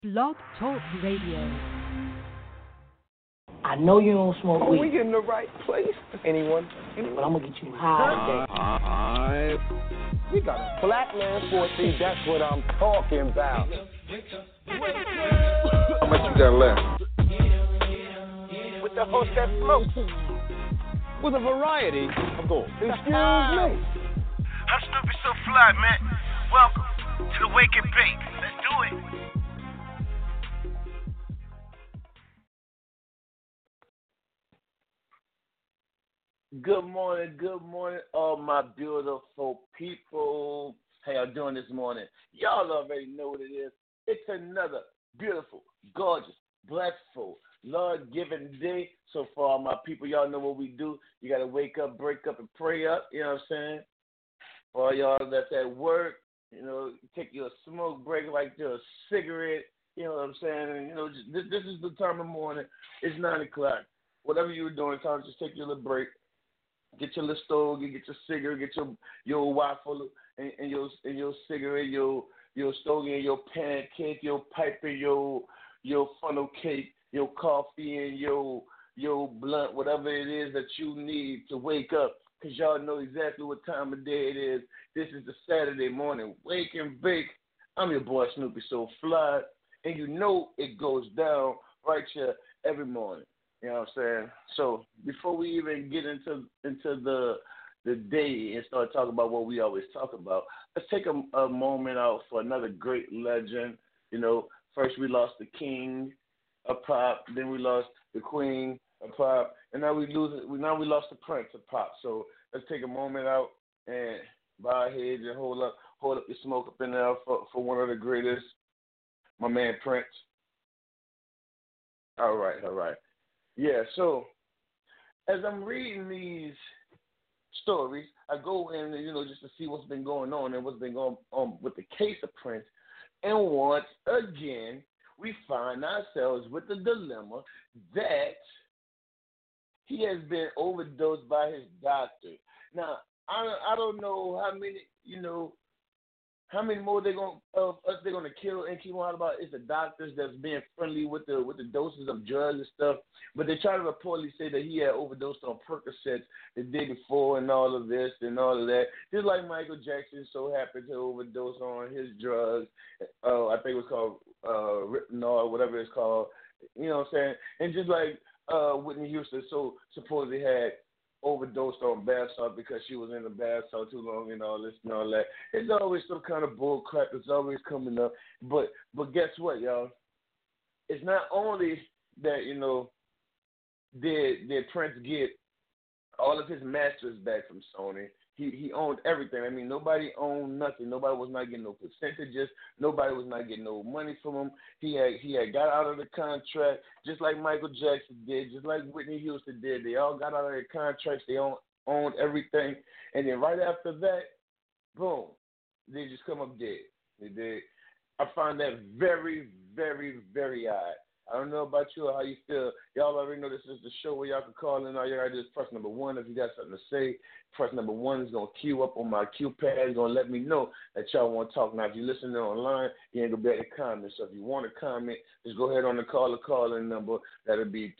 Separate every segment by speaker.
Speaker 1: Blog Talk Radio.
Speaker 2: I know you don't smoke
Speaker 3: Are
Speaker 2: weed.
Speaker 3: we in the right place? Anyone?
Speaker 2: But I'm gonna get you high today.
Speaker 3: We got a black man for see, that's what I'm talking about.
Speaker 4: How much you got left?
Speaker 3: With the host that smokes. With a variety of goals. Excuse me.
Speaker 5: I'm Snoopy So Fly, man. Welcome to the Wake and Bake. Let's do it.
Speaker 6: Good morning, all my beautiful people. How y'all doing this morning? Y'all already know what it is. It's another beautiful, gorgeous, blessful, Lord-given day. So for all my people, y'all know what we do. You got to wake up, break up, and pray up. You know what I'm saying? For all y'all that's at work, you know, take your smoke break like your cigarette. You know what I'm saying? And, you know, this is the time of the morning. It's 9 o'clock. Whatever you were doing, time just take your little break. Get your little stogie, get your cigarette, get your waffle and your cigarette, your stogie and your pancake, your pipe and your funnel cake, your coffee and your blunt, whatever it is that you need to wake up, because y'all know exactly what time of day it is. This is the Saturday morning Wake and Bake. I'm your boy Snoopy So Fly, and you know it goes down right here every morning. You know what I'm saying? So before we even get into the day and start talking about what we always talk about, let's take a moment out for another great legend. You know, first we lost the king of pop, then we lost the queen of pop, and now we lost the prince of pop. So let's take a moment out and bow our heads and hold up the smoke up in there for one of the greatest, my man Prince. All right. Yeah, so as I'm reading these stories, I go in, you know, just to see what's been going on and what's been going on with the case of Prince. And once again, we find ourselves with the dilemma that he has been overdosed by his doctor. Now, I don't know how many more they're gonna kill and keep on about. It's the doctors that's being friendly with the doses of drugs and stuff. But they try to reportedly say that he had overdosed on Percocets the day before and all of this and all of that. Just like Michael Jackson so happened to overdose on his drugs. I think it was called Rypnol, whatever it's called. You know what I'm saying? And just like Whitney Houston so supposedly had overdosed on bath salt because she was in the bath salt too long and all this and all that. It's always some kind of bull crap that's always coming up. But guess what, y'all? It's not only that, you know, did Prince get all of his masters back from Sony. He owned everything. I mean, nobody owned nothing. Nobody was not getting no percentages. Nobody was not getting no money from him. He had got out of the contract just like Michael Jackson did, just like Whitney Houston did. They all got out of their contracts. They owned everything. And then right after that, boom, they just come up dead. They did. I find that very, very, very odd. I don't know about you or how you feel. Y'all already know this is the show where y'all can call in. All you gotta do is press number 1 if you got something to say. Press number 1 is gonna queue up on my cue pad. It's gonna let me know that y'all want to talk. Now, if you're listening online, you ain't gonna be able to comment. So if you want to comment, just go ahead on the call-in number. That'll be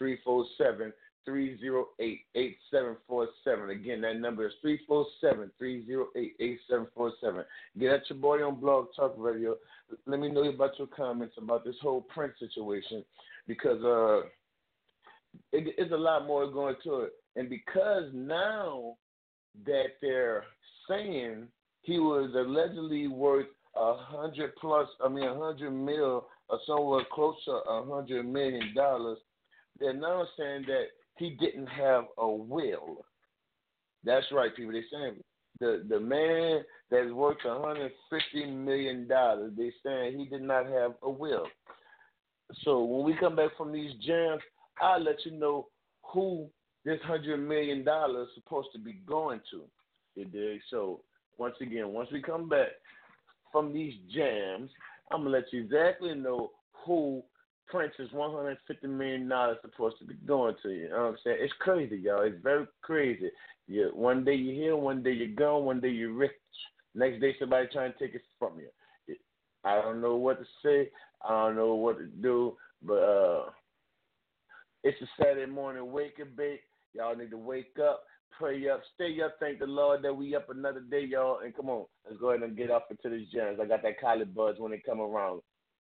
Speaker 6: 347-308-8747. Again, that number is 347-308-8747. Get at your boy on Blog Talk Radio. Let me know about your comments about this whole Prince situation, because it's a lot more going to it. And because now that they're saying he was allegedly worth $100 mil or somewhere close to $100 million, they're now saying that he didn't have a will. That's right, people. They're saying the man that's worth $150 million, they're saying he did not have a will. So when we come back from these jams, I'll let you know who this $100 million is supposed to be going to. You dig? So once again, once we come back from these jams, I'm going to let you exactly know who Prince's $150 million supposed to be going to. You know what I'm saying? It's crazy, y'all. It's very crazy. Yeah, one day you're here, one day you're gone, one day you're rich. Next day somebody trying to take it from you. I don't know what to say. I don't know what to do, but it's a Saturday morning wake and bake. Y'all need to wake up, pray up, stay up, thank the Lord that we up another day, y'all. And come on, let's go ahead and get off into these jams. I got that collard buzz when they come around.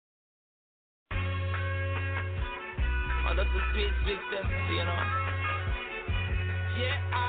Speaker 4: Oh, that's a sweet, sweet stuff, you know. Yeah,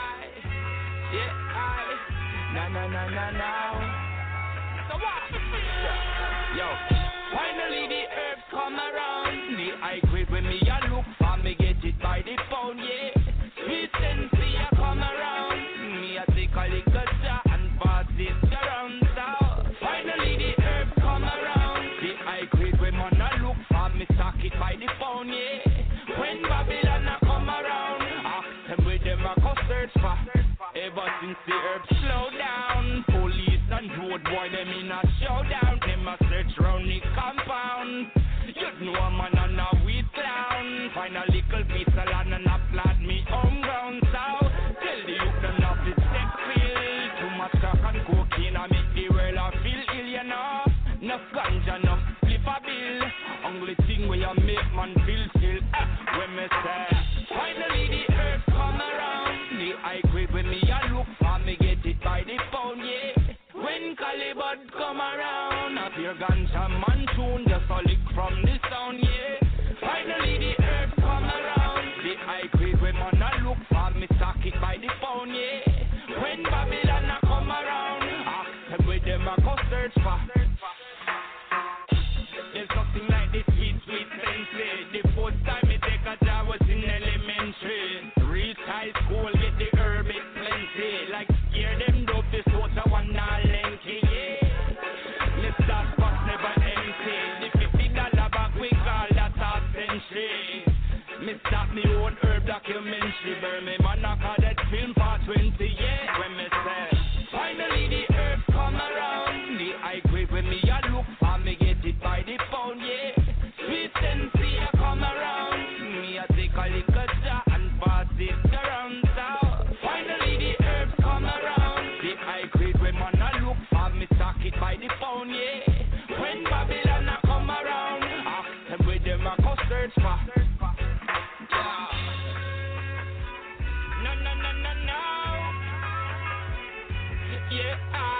Speaker 4: now. So what? Yo, finally the herbs come around. The high grade when me a look for me get it by the phone, yeah. Sweet sensei a come around. Me a take a little shot and pass it around. So finally the herbs come around. The high grade when man a look for me stock it by the phone, yeah. When Babylon a come around, ask them where them a go search for. Ever since the herbs slow down, police and road boy them in a showdown. Them a search round the compound. You know a man and a weed clown. Find a little piece of land and applaud me home ground. So tell the youth them not to step pill. Too much crack and cocaine I make the world a feel ill, you know. Enough ganja, enough flip a bill. Only thing where you make man feel still. When me say finally the herbs come around. The high grade when me a look for me get it by the phone, yeah. When Calibut come around, up your ganja man tune just a lick from the sound, yeah. Finally the herbs come around. The high grade when man a look for me stock it by the phone, yeah. When Babylon a come around, ask them where them a go search for. There's nothing like this sweet, sweet sensei. The first time me take a job was in elementary. Reach high school, get the herb, it plenty. Like scare them dope, this water one not lengthy, yeah. Let's start but never empty. The $50 bag we call that half century. Me start me own herb documentary. Burn me man I call that film for 20 years. When me say finally the herbs come around. The high grade when me a look for me get it by the phone, yeah. Sweet sensei a come around. Me a take a little shot and pass it around. So finally the herbs come around. The high grade when man a look for me stock it by the phone, yeah. When Babylon a come around, ask them where them a go search for. Yeah. No. Yeah,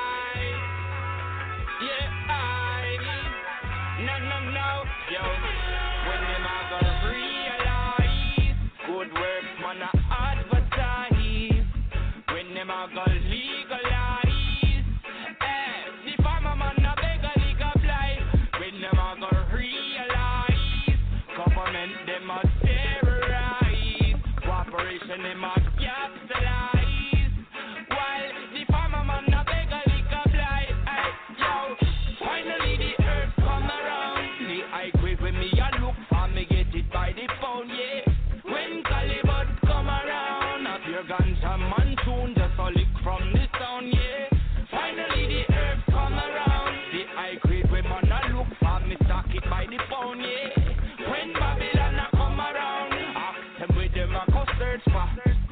Speaker 4: no. Yo, when them a gonna realize good works man a advertise. When them a gonna legalize, the farmer man a beg a legalize. When them a gonna realize government them a terrorize. Cooperation them a capitalize. While the farmer man a beg a legalize. Yo, finally the earth come around. The high grade when me a look for me get it by the phone, yeah. When Calibut come around, up your ganja man tune just a lick from the sound, yeah. Finally the earth come around. The high grade when man a look for me stock it by the phone, yeah. When Babylon a come around, ask them where them a go search for.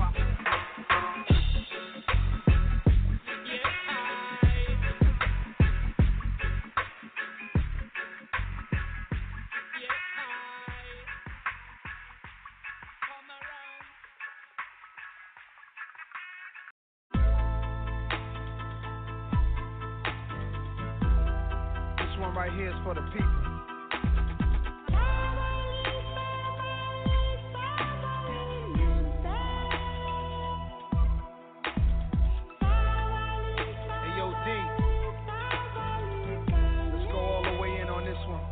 Speaker 7: Right here is for the people. Hey, yo, D. Let's go all the way in on this one.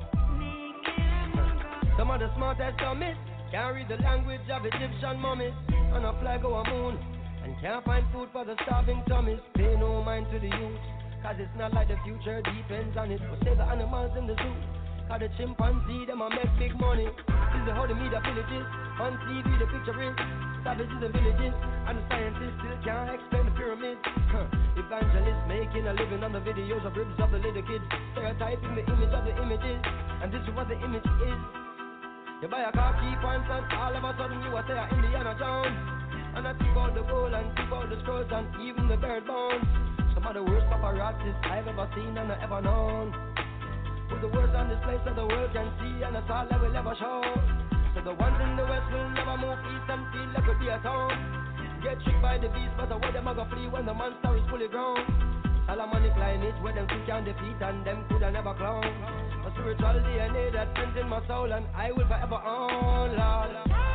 Speaker 8: Some of the smartest dummies can't read the language of Egyptian mummies. On a flag or a moon and can't find food for the starving tummies. Pay no mind to the youth. Cause it's not like the future depends on it. But save the animals in the zoo. Cause the chimpanzee, them a make big money. This is how the media villages. On TV the picture is savages and villages. And the scientists still can't explain the pyramids. Evangelists making a living on the videos of ribs of the little kids. Stereotyping the image of the images. And this is what the image is. You buy a car, key pants, and all of a sudden you are there Indiana Jones. And I keep out the gold and keep out the scrolls and even the bird bones. Some of the worst paparazzis I've ever seen and ever known. Put the words on display so the world can see, and that's all that will ever show. So the ones in the west will never move east and feel like we'll be at home. Get tricked by the beast, but the way them a go flee when the monster is fully grown. Solomonic lineage where them quick can defeat and them coulda never clone. A spiritual DNA that prints in my soul and I will forever own, Lord.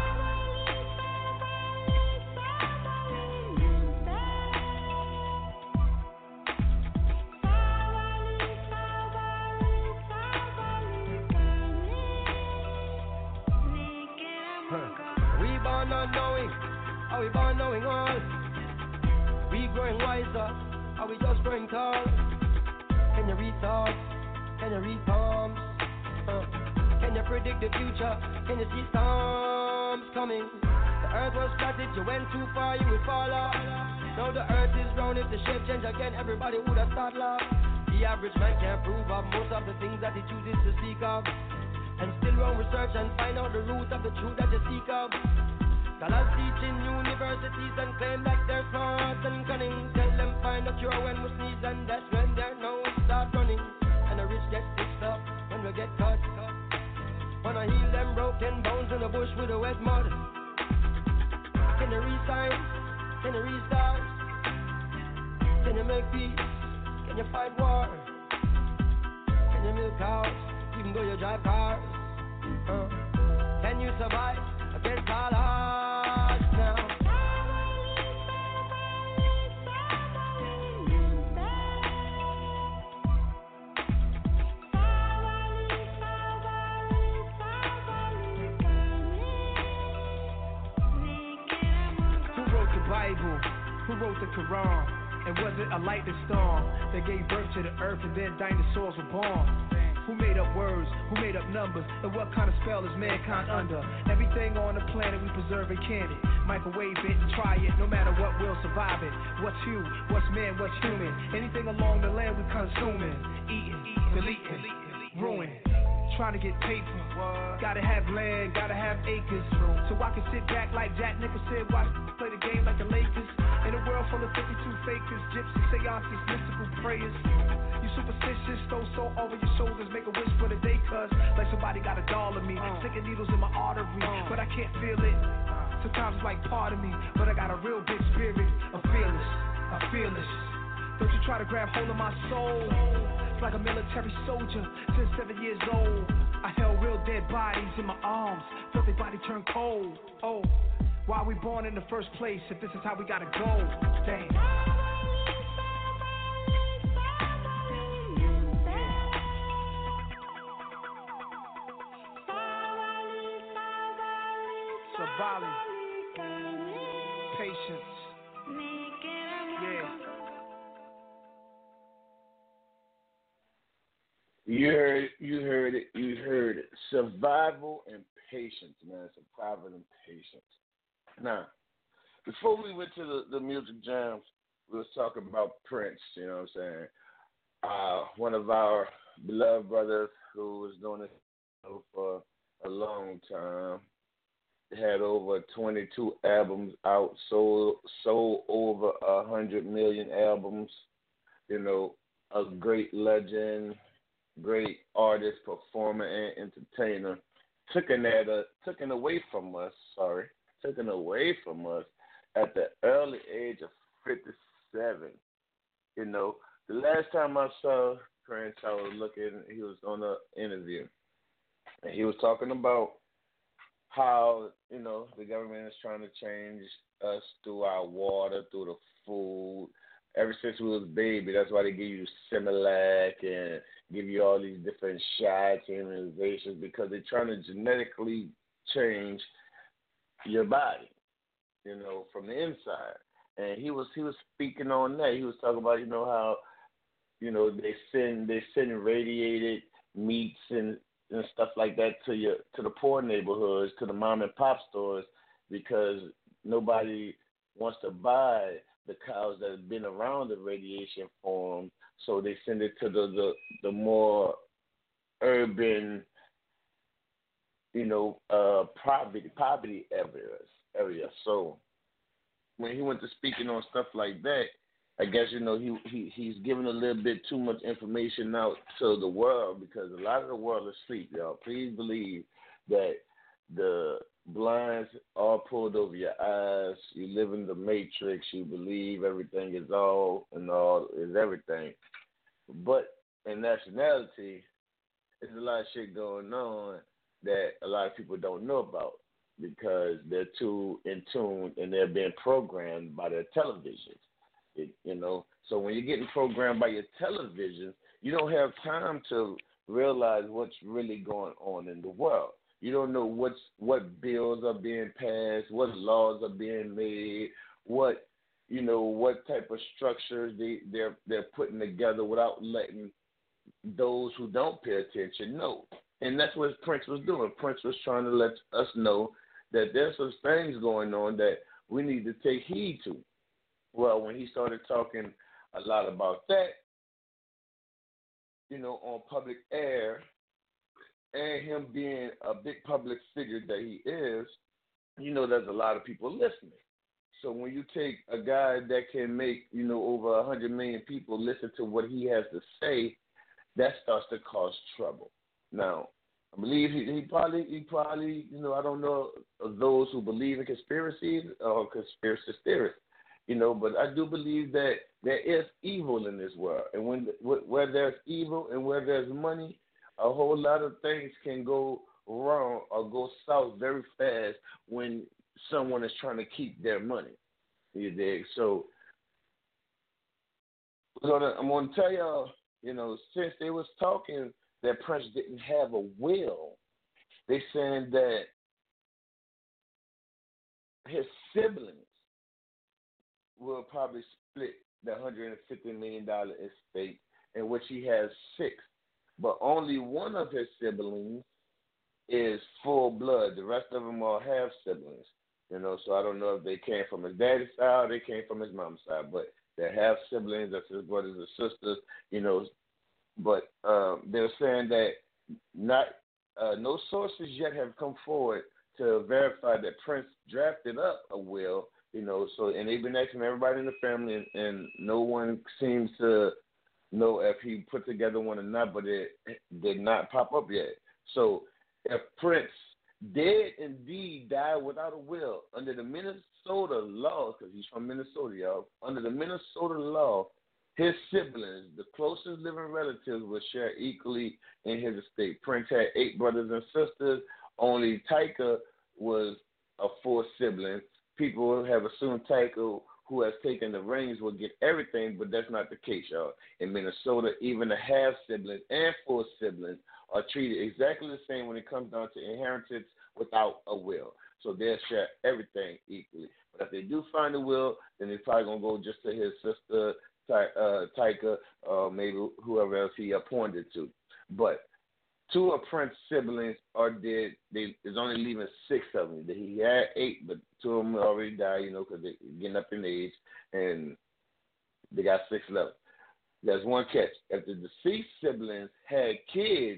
Speaker 8: We born not knowing, are we born knowing all? We growing wiser, are we just growing tall? Can you read thoughts? Can you read palms? Can you predict the future? Can you see storms coming? The earth was flat, if you went too far, you would fall off. Now the earth is round, if the shape change again, everybody would have started laugh. The average man can't prove of most of the things that he chooses to speak of. And still run research and find out the root of the truth that you seek of. Scholars teach in universities and claim that they're smart and cunning. Tell them find a cure when we sneeze and that's when their nose start running. And the rich get stitched up when we get cut. Wanna heal them broken bones in the bush with the wet mud. Can you re-sign? Can you restart? Can you make peace? Can you fight war? Can you milk cows even though you drive cars? Can you survive against all odds now?
Speaker 7: Who wrote the Bible? Who wrote the Quran? And was it a lightning storm that gave birth to the earth and then dinosaurs were born? Who made up words? Who made up numbers? And what kind of spell is mankind under? Everything on the planet we preserve and can it. Microwave it and try it, no matter what, we'll survive it. What's you? What's man? What's human? Anything along the land we consuming. Eating, deleting, ruin. Trying to get paper. Gotta have land, gotta have acres. So I can sit back like Jack Nicholson, watch play the game like the Lakers. In a world full of 52 fakers, gypsies, seances, mystical prayers. You superstitious, throw so over your shoulders, make a wish for the day, cuz like somebody got a doll of me, sticking needles in my artery, but I can't feel it. Sometimes it's like part of me, but I got a real big spirit, a fearless. Don't you try to grab hold of my soul. It's like a military soldier, since 7 years old. I held real dead bodies in my arms, felt their body turn cold. Oh, why we born in the first place if this is how we gotta go? Damn. Sabali, patience, yeah.
Speaker 6: You heard it. Survival and patience, man. Survival and patience. Now, before we went to the music jams, we was talking about Prince, you know what I'm saying? One of our beloved brothers who was doing this for a long time. Had over 22 albums out, sold over 100 million albums. You know, a great legend, great artist, performer, and entertainer. Taken away from us at the early age of 57. You know, the last time I saw Prince, I was looking. He was on an interview, and he was talking about how, you know, the government is trying to change us through our water, through the food. Ever since we was baby, that's why they give you Similac and give you all these different shots, immunizations, because they're trying to genetically change your body, you know, from the inside. And he was speaking on that. He was talking about, you know, how, you know, they send radiated meats and stuff like that to the poor neighborhoods, to the mom and pop stores, because nobody wants to buy the cows that have been around the radiation farm, so they send it to the more urban, you know, poverty areas. So when he went to speaking on stuff like that, I guess he's giving a little bit too much information out to the world because a lot of the world is asleep, y'all. Please believe that the blinds are pulled over your eyes. You live in the matrix. You believe everything is all and all is everything. But in nationality, there's a lot of shit going on that a lot of people don't know about because they're too in tune and they're being programmed by their televisions. So when you're getting programmed by your television, you don't have time to realize what's really going on in the world. You don't know what bills are being passed, what laws are being made, what type of structures they're putting together without letting those who don't pay attention know. And that's what Prince was doing. Prince was trying to let us know that there's some things going on that we need to take heed to. Well, when he started talking a lot about that, on public air, and him being a big public figure that he is, there's a lot of people listening. So when you take a guy that can make, over 100 million people listen to what he has to say, that starts to cause trouble. Now, I believe he probably, I don't know of those who believe in conspiracies or conspiracy theorists, but I do believe that there is evil in this world. And where there's evil and where there's money, a whole lot of things can go wrong or go south very fast when someone is trying to keep their money. You dig? So I'm going to tell y'all, since they was talking that Prince didn't have a will, they saying that his siblings will probably split the $150 million estate, in which he has 6. But only one of his siblings is full blood. The rest of them are half siblings. So I don't know if they came from his daddy's side or they came from his mom's side. But they're half siblings. That's his brothers and sisters. But they're saying that no sources yet have come forward to verify that Prince drafted up a will. And they've been asking everybody in the family, and no one seems to know if he put together one or not, but it did not pop up yet. So if Prince did indeed die without a will, under the Minnesota law, because he's from Minnesota, y'all, under the Minnesota law, his siblings, the closest living relatives, will share equally in his estate. Prince had 8 brothers and sisters. Only Tyka was a 4th sibling. People have assumed Tyka, who has taken the reins, will get everything, but that's not the case, y'all. In Minnesota, even the half-siblings and 4 siblings are treated exactly the same when it comes down to inheritance without a will. So they'll share everything equally. But if they do find a will, then they're probably going to go just to his sister, Tyka, maybe whoever else he appointed to. But 2 of Prince's siblings are dead. There's only leaving 6 of them. He had 8, but 2 of them already died, because they're getting up in age, and they got 6 left. There's one catch. If the deceased siblings had kids,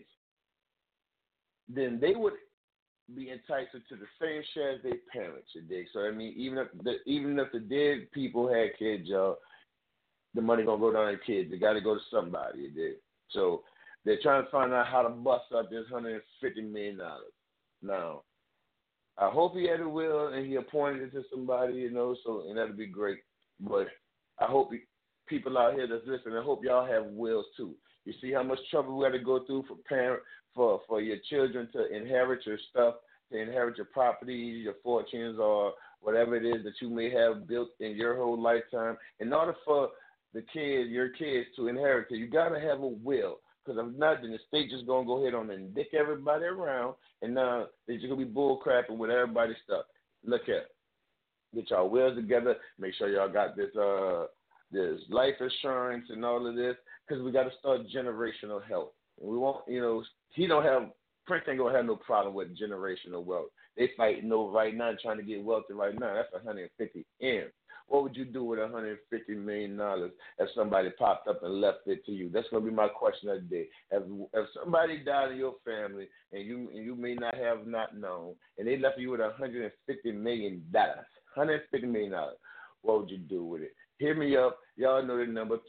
Speaker 6: then they would be entitled to the same share as their parents, you dig? So, even if the dead people had kids, y'all, the money going to go down to kids. They got to go to somebody, you dig? So they're trying to find out how to bust up this $150 million. Now, I hope he had a will and he appointed it to somebody, and that'd be great. But I hope people out here that's listening, I hope y'all have wills too. You see how much trouble we got to go through for your children to inherit your stuff, to inherit your properties, your fortunes, or whatever it is that you may have built in your whole lifetime. In order for your kids to inherit it, you got to have a will. Because if not, then the state just going to go ahead on and dick everybody around, and now they're just going to be bull crapping with everybody's stuff. Look here. Get y'all wills together. Make sure y'all got this life insurance and all of this, because we got to start generational health. And we want, Prince ain't going to have no problem with generational wealth. They fighting over right now, trying to get wealthy right now. That's $150 M. What would you do with $150 million if somebody popped up and left it to you? That's going to be my question of the day. If somebody died in your family and you may not have not known, and they left you with $150 million, $150 million, what would you do with it? Hit me up. Y'all know the number,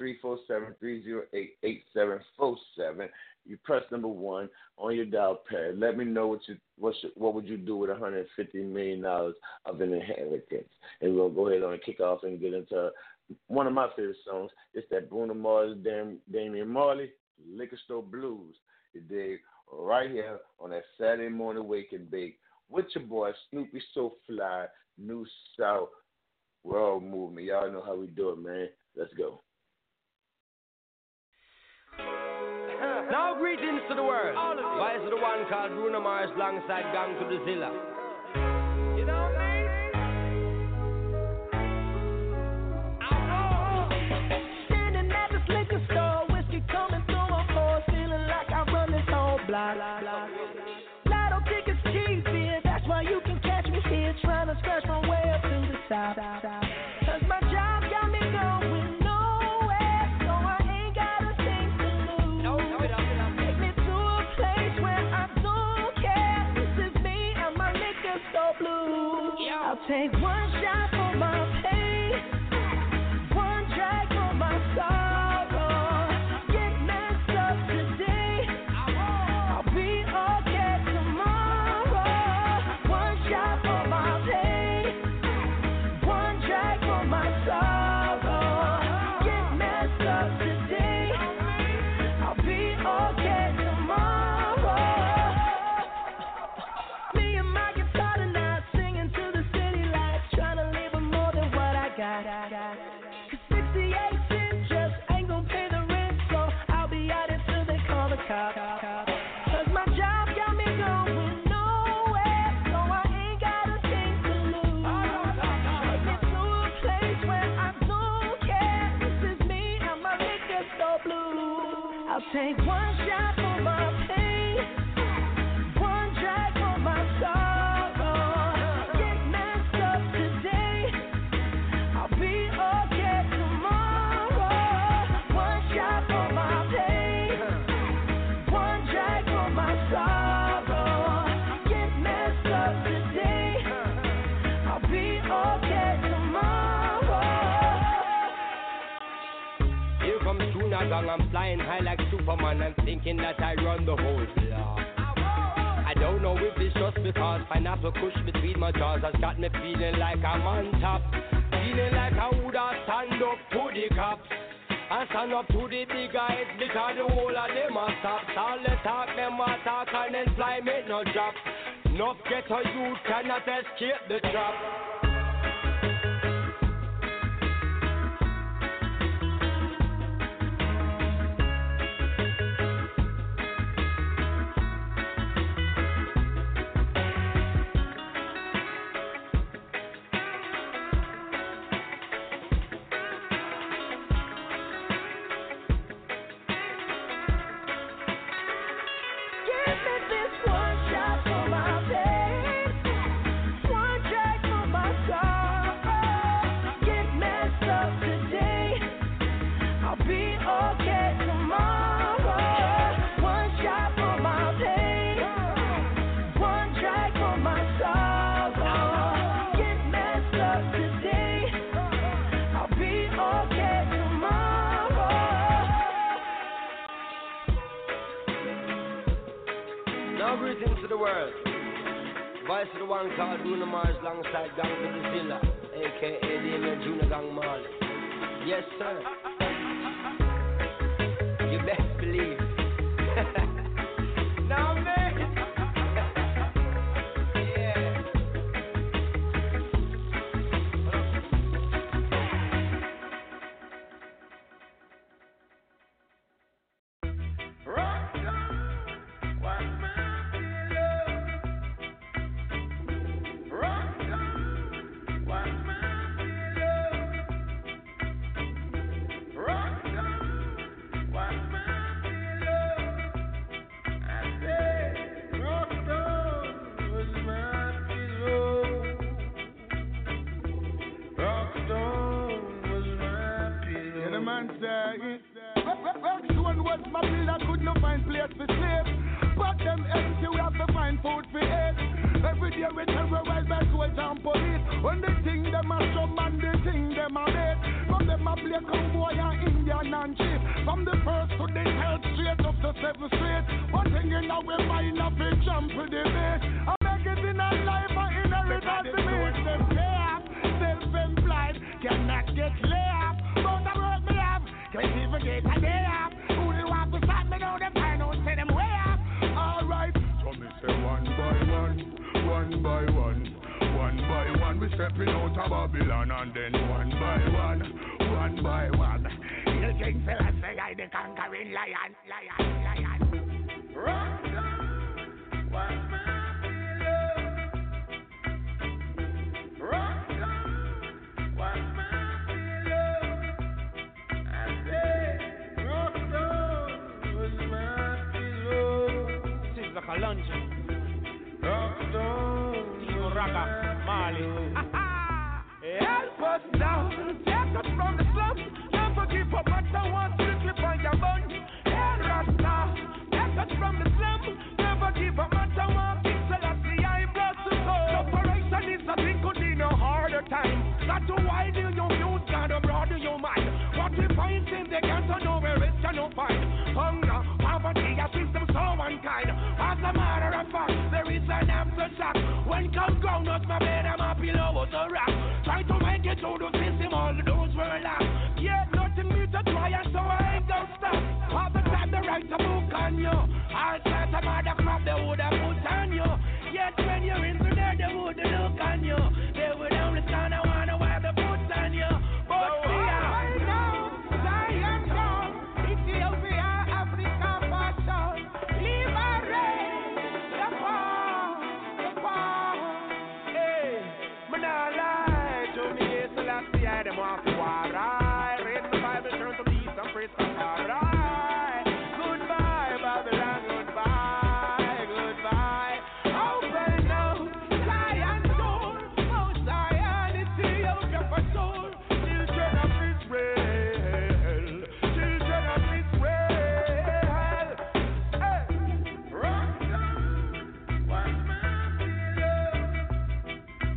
Speaker 6: 347-308-8747. You press number 1 on your dial pad. Let me know what would you do with $150 million of an inheritance. And we'll go ahead and kick off and get into one of my favorite songs. It's that Bruno Mars, Damian Marley, Liquor Store Blues. You dig? Right here on that Saturday morning wake and bake with your boy Snoopy So Fly, New South World Movement. Y'all know how we do it, man. Let's go.
Speaker 8: Now greetings to the world. Why is the one called Bruno Mars alongside Gang to the Zilla? You know what I mean?
Speaker 9: Standing at this liquor store, whiskey coming through my floor, feeling like I run this whole block. Lotto tickets cheap, yeah, that's why you can catch me here, trying to scratch my way up to the top. Cause my job got me going nowhere, so I ain't got a thing to lose. Take me to a place where I don't care. This is me and my liquor store blues. I'll take one shot for my pain, one drag for my sorrow. Get messed up today, I'll be okay tomorrow. One shot for my pain, one drag for my sorrow. Get messed up today, I'll be okay tomorrow. Me and my guitar tonight, singing to the city lights, trying to live with more than what I got. 68 cents just ain't gonna pay the rent, so I'll be out here till they call the cops. Cause my job got me going nowhere, so I ain't got a thing to lose. Take me to a place where I don't care. This is me and my liquor store blues. I'll take one shot for my pain, one drag for my sorrow. Get messed up today, I'll be okay tomorrow. One shot for my pain, one drag for my sorrow. Get messed up today, I'll be okay tomorrow.
Speaker 8: Here comes Tuna Gang, I'm flying high like Superman. I'm thinking that I run the whole block. I don't know if it's just because pineapple kush between my jaws has got me feeling like I'm on top. Feeling like I woulda stand up to the cops and stand up to the big guys, because the whole of them are stop. All the talk, them a talk, and then fly make no drop. Enough ghetto youth cannot escape the trap.
Speaker 9: Give me this one shot for my pain, one drag for my sorrow. Get messed up today, I'll be okay tomorrow. One shot for my pain, one drag for my sorrow. Get messed up today, I'll be okay tomorrow.
Speaker 8: Now greetings to the world. Voice of the one called Bruno Mars alongside Gang to the Zilla, a.k.a. Damian Junior Gang Marley. Yes, sir. You best believe. Now, man. Yeah.
Speaker 5: Rock on, what's my pillow? Rock on, what's my pillow? Rock on, what's my pillow? I said, rock on, what's my pillow? Rock on, what's my pillow?
Speaker 10: Yeah, the man say, Rockstone was my bill, I could not find place for sleep. But them empty, we have to find food for eat. Every day we terrorize by soldiers and police. When they think them a some and they think them a bait. From them black cowboy and Indian and chief. From the first to the third straight up to seventh straight. One thing in our mind of it jump with the bass. I make it in a life I inherit as the base. Them play up, self-employed, cannot get lay up. But the work me have, can't even get a day up. Who they want to stop me now, them find out, say them way up. Alright, so me say one by one, one by one. One by one, we stepping out of Babylon, and then one by one, one by one. You King Selassie, I the conquering lion, lion, lion. Rock on, one man below. Rock on, one man below. I say, rock on, one man below.
Speaker 3: Seems like a lunch.
Speaker 10: Rock on.
Speaker 3: Raka, Mali.
Speaker 10: Help us now, take us from the slums. Never give up, but I want to slip on your bun. Help us now, take us from the slums. Never give up, but I want to Selassie, I bless the soul. Separation is a thing, could be no harder time. Got to widen your views, got to broaden your mind. What we find in the ghetto, nowhere else you no find. Hunger, poverty, a system so unkind. As a matter of fact, there is an aftershock. When come ground out my bed, I'm a pillow out the rock. Try to make it through the system, all those were lost. Yet nothing me to try, and so I ain't gonna stop. All the time they write a book on you. All sorts of other crap they would have put on you. Yet when you're into there, they would look on you. They would only stand and wanna have the put on you. But see how now, Zion gone. Ethiopia, Africa, Passion. Liberate the poor, the poor. Hey, man, I lie to me, Selassie, I them off the war. I read the Bible, turn to peace and praise the Lord. Goodbye, Babylon, goodbye, goodbye. Open now, Zion door, oh Zion, Ethiopia for soul. Children of Israel, children of Israel. Hey, rock on, one man below.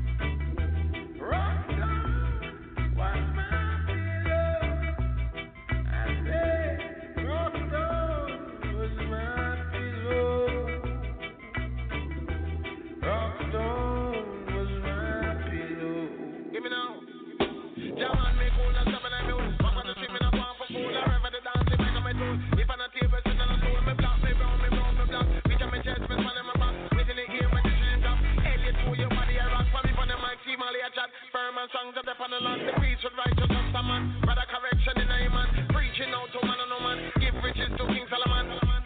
Speaker 10: Rock on, one man below. I say, rock on, one man below. Rock on, one man below. Give me now. Jaman me cool and seven and mule. Mama the stream in a farm for fool. I remember the dancing make a me tool. If I'm not table sitting on a stool, me black, me brown, me brown, me black. Bitch on me chest, me smile in my back. Within the ear when the shit drop. Elliot to your body I rock. For me from the mic, see Molly a chat. Firm and strong to the on the land. The peace with righteous and some man. Brother correction in a man. Preaching out to man and no man. Give riches to King Solomon.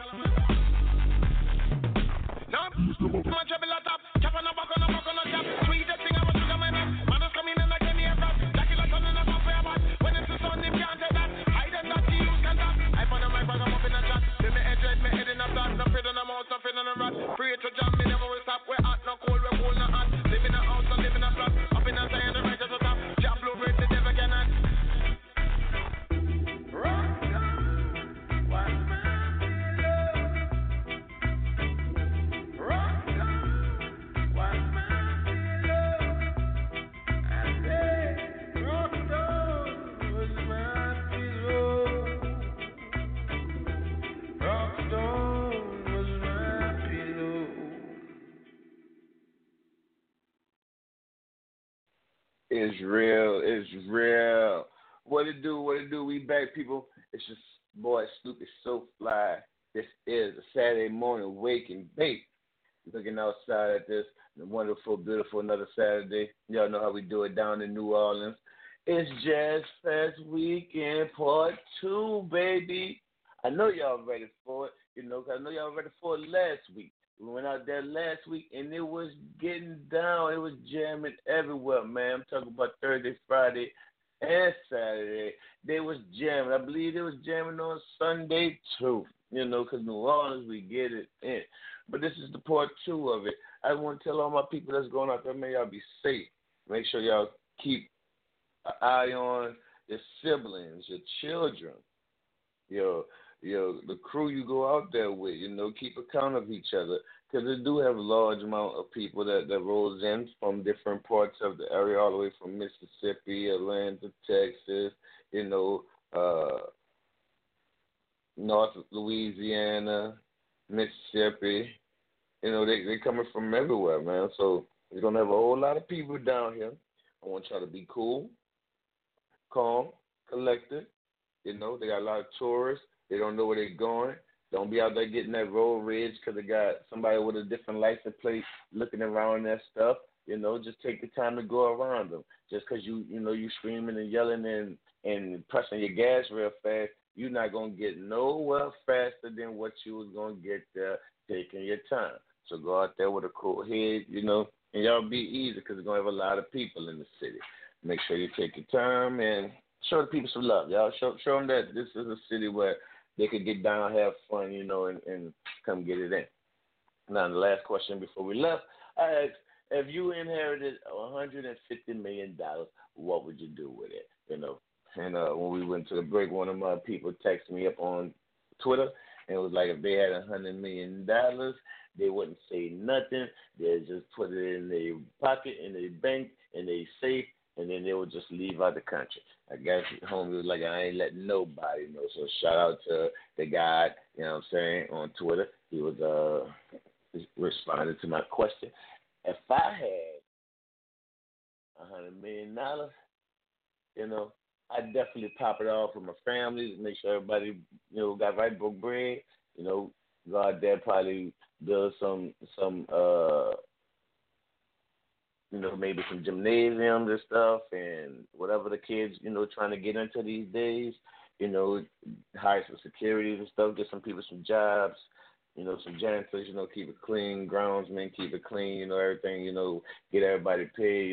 Speaker 10: Now, my trouble a top. Chop on a buck on a buck on a chop. Sweetest thing I was sugar my nut. Man is coming in like any aircraft. Like it like on in a pop for your butt. When it's the sun, them can't take that. Hide and not see you can talk. I found a mic, I'm up in a chat. Then me head red, me head in a blast. No fear on a mouse, no fear on a rat. Free to jam, me never will stop. We're hot, no cold, we're cool, no hot. Live in a house, and live in a flat. Up in a side, the right to the top. Jam blue, red, the devil cannot. Rock on, one man below. Rock on, one man below. I say, rock on, one man below. Rock on, one man below.
Speaker 6: It's real. It's real. What it do? What it do? We back, people. It's just boy Snoop so fly. This is a Saturday morning wake and bake. Looking outside at this wonderful, beautiful another Saturday. Y'all know how we do it down in New Orleans. It's Jazz Fest Weekend Part 2, baby. I know y'all ready for it. You know, 'cause I know y'all ready for it last week. We went out there last week, and it was getting down. It was jamming everywhere, man. I'm talking about Thursday, Friday, and Saturday. They was jamming. I believe they was jamming on Sunday, too. You know, 'cause New Orleans, we get it in. But this is the part 2 of it. I want to tell all my people that's going out there, man, y'all be safe. Make sure y'all keep an eye on your siblings, your children, the crew you go out there with, you know, keep account of each other. because they do have a large amount of people that rolls in from different parts of the area, all the way from Mississippi, Atlanta, Texas, North Louisiana, Mississippi. They coming from everywhere, man. So we're going to have a whole lot of people down here. I want y'all to be cool, calm, collected. They got a lot of tourists. They don't know where they're going. Don't be out there getting that road rage because they got somebody with a different license plate looking around that stuff. Just take the time to go around them. Just because you screaming and yelling and pressing your gas real fast, you're not going to get nowhere faster than what you was going to get there taking your time. So go out there with a cool head, and y'all be easy because there's going to have a lot of people in the city. Make sure you take your time and show the people some love, y'all. Show them that this is a city where they could get down, have fun, and come get it in. Now, the last question before we left, I asked, if you inherited $150 million, what would you do with it? And when we went to the break, one of my people texted me up on Twitter, and it was like if they had $100 million, they wouldn't say nothing. They'd just put it in their pocket, in their bank, in their safe, and then they would just leave out the country. I guess homie was like, I ain't letting nobody know. So shout out to the guy, on Twitter. He was responding to my question. If I had $100 million, I'd definitely pop it off with my family, make sure everybody, got right broke bread. Go out there, probably build some maybe some gymnasiums and stuff, and whatever the kids, trying to get into these days, hire some securities and stuff, get some people some jobs, some janitors, keep it clean, groundsmen, keep it clean, everything, get everybody paid,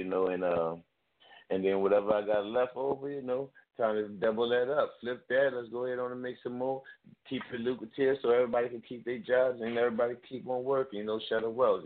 Speaker 6: and then whatever I got left over, time to double that up, flip that, let's go ahead on and make some more, keep it lucrative so everybody can keep their jobs and everybody keep on working, share the wealth,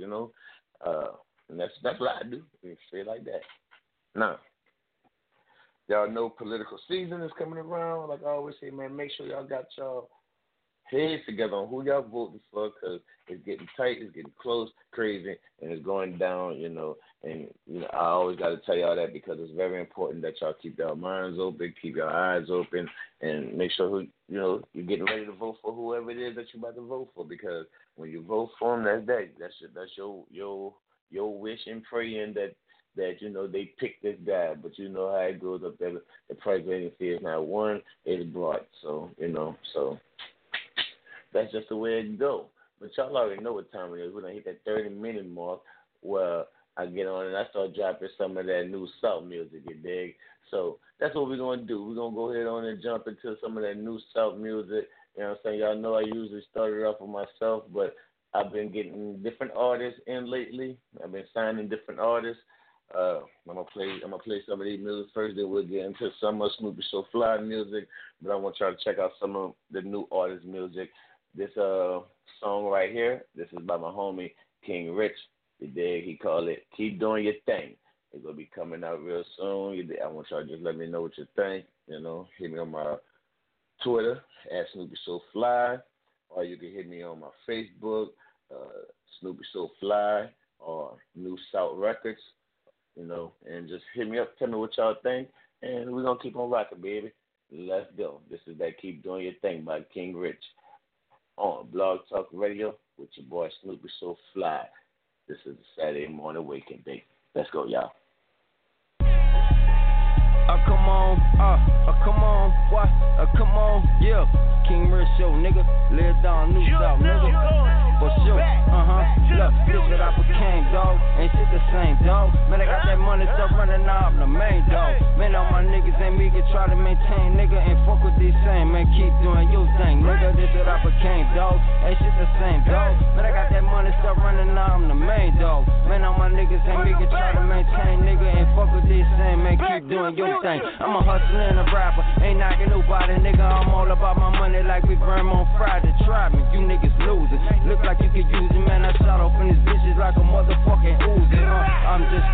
Speaker 6: and that's what I do. Say it like that. Now, y'all know political season is coming around. Like I always say, man, make sure y'all got y'all heads together on who y'all voting for, because it's getting tight, it's getting close, crazy, and it's going down, And, I always got to tell y'all that because it's very important that y'all keep your minds open, keep your eyes open, and make sure, you're getting ready to vote for whoever it is that you're about to vote for, because when you vote for them, that's your wish and praying that they pick this guy, but you know how it goes up there. The presidency is not won, it's brought. So, so that's just the way it go. But y'all already know what time it is. We're going to hit that 30-minute mark where I get on and I start dropping some of that new South music, you dig? So that's what we're going to do. We're going to go ahead on and jump into some of that new South music. You know what I'm saying? Y'all know I usually started off with myself, but I've been getting different artists in lately. I've been signing different artists. I'm gonna play some of these music first. Then we'll get into some of Snoopy So Fly music. But I want y'all to check out some of the new artist music. This song right here. This is by my homie King Rich. Today he called it "Keep Doing Your Thing." It's gonna be coming out real soon. I want y'all to just let me know what you think. Hit me on my Twitter at Snoopy So Fly, or you can hit me on my Facebook. Snoopy So Fly or New South Records, and just hit me up, tell me what y'all think, and we're going to keep on rocking, baby. Let's go. This is that Keep Doing Your Thing by King Rich on Blog Talk Radio with your boy Snoopy So Fly. This is the Saturday morning waking day. Let's go, y'all.
Speaker 11: Come on, what? Come on, yeah. King Rich Show, nigga. Lay it down, New South, nigga. For sure, Look, this what I became, dog. Ain't shit the same, dog. Man, I got that money stuff running out of the main, dog. Man, all my niggas ain't me can try to maintain, nigga. And fuck with these same, man. Keep doing your thing, nigga. This what I became, dog. Ain't shit the same, dog. Man, I got that money stuff running out of the main, dog. Man, all my niggas ain't me can try to maintain, nigga. And fuck with these same, man. Keep doing your thing. I'm a hustler and a rapper, ain't knocking nobody, nigga. I'm all about my money like we burn on Friday. Try me, you niggas losing. Look like you could use it, man. I shot off in these bitches like a motherfucking Uzi. I'm just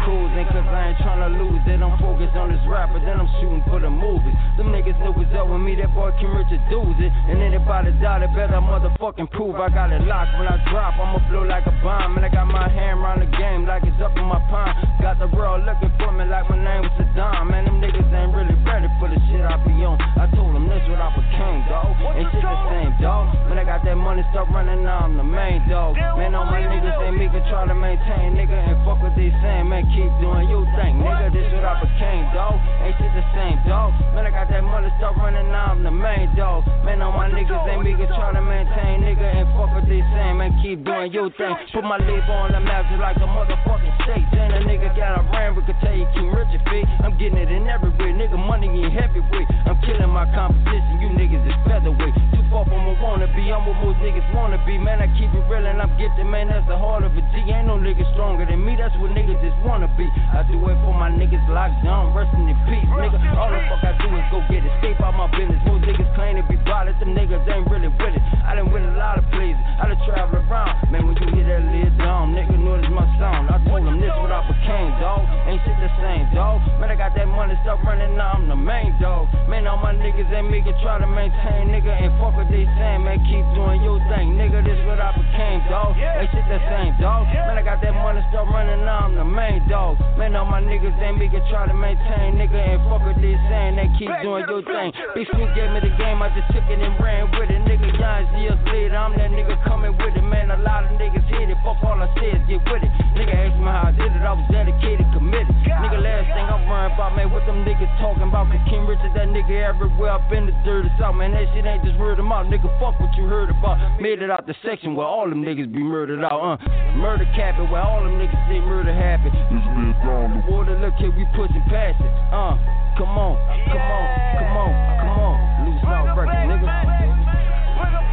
Speaker 11: cruising, cause I ain't tryna lose it. I'm focused on this rapper, then I'm shooting for the movies. Them niggas knew what's up with me, that boy King Richard does it. And anybody doubt it, better motherfucking prove I got it locked. When I drop, I'ma blow like a bomb. And I got my hand around the game like it's up in my palm. Got the world looking for me like my name was Saddam. Man, them niggas ain't really ready for the shit I be on. I told them this what I became, dog. Ain't shit the same, dog. When I got that money, stop running, now I'm the main dog. Man, all my niggas ain't me can try to maintain, nigga, and fuck what they saying. Man, keep doing your thing, nigga. This what I became, dog. Ain't shit the same, dog. Man, I got that money, stop running, now I'm the main dog. Man, all my niggas ain't me can try to maintain, nigga, and fuck what they saying. Man, keep doing your thing. Put my label on the map just like a motherfucking state. Then a nigga got a brand, we could tell you King Richard feet. I'm getting it in every way, nigga. Money ain't heavyweight. I'm killing my competition. You niggas is featherweight. Too far from a wannabe. I'm what most niggas wanna be. Man, I keep it real and I'm gifted. Man, that's the heart of a G. Ain't no nigga stronger than me. That's what niggas just wanna be. I do it for my niggas locked down, resting in peace, nigga. All the fuck I do is go get it. Escape out my business. Most niggas claim to be bothered. Them niggas ain't really with it. I done win a lot of places. I done travel around. Man, when you hear that lid down, nigga know this my sound. I told them this what I became, dog. Ain't shit the same, dog. Man, I got that money, stop running, now I'm the main dog. Man, all my niggas ain't me can try to maintain, nigga, and fuck what they saying. Man, keep doing your thing, nigga. This what I became, dog. Ain't shit the same, dog. Man, I got that money, stop running, now I'm the main dog. Man, all my niggas ain't me can try to maintain, nigga, and fuck what they saying. They keep doing your thing. Big Sweet gave me the game, I just took it and ran with it, nigga. Young years later, I'm that nigga coming with it, man. A lot of niggas hit it, fuck all I said is get with it. Nigga asked me how I did it, I was dedicated, committed. Nigga, last thing I'm worrying about, man, what them niggas talking about. Cause King Richard, that nigga everywhere up in the dirty south, man. That shit ain't just word of mouth, nigga. Fuck what you heard about. Made it out the section where all them niggas be murdered out, Murder capping where all them niggas say murder happened. It's been gone. The water, look here, we pushing past it, Come on, come on, come on, come on. Loose South record, nigga.
Speaker 5: Bring them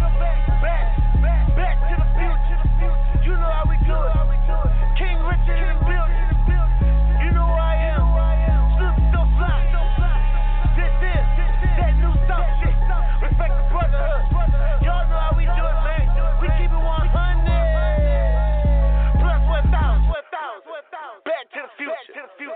Speaker 5: back to the future. You know how we do it. King Richard in the building. You know who I am. So fly. This is that new South shit. Respect the brotherhood. Y'all know how we do it, man. We keep it 100. Plus 1,000. Back to the future.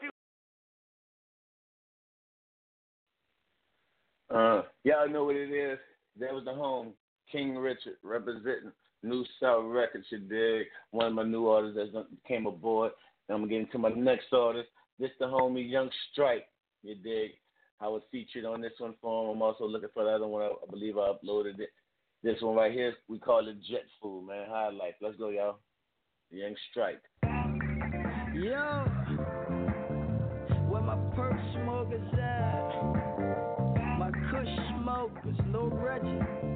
Speaker 6: Y'all know what it is. That was the home, King Richard, representing New South Records, you dig? One of my new artists that came aboard. And I'm going to get into my next artist. This the homie Young Strike, you dig? I was featured on this one for him. I'm also looking for the other one. I believe I uploaded it. This one right here, we call it Jet Food, man. High life. Let's go, y'all. Young Strike.
Speaker 8: Yo, where my perk smokers at? My kush smokers, no Reggie.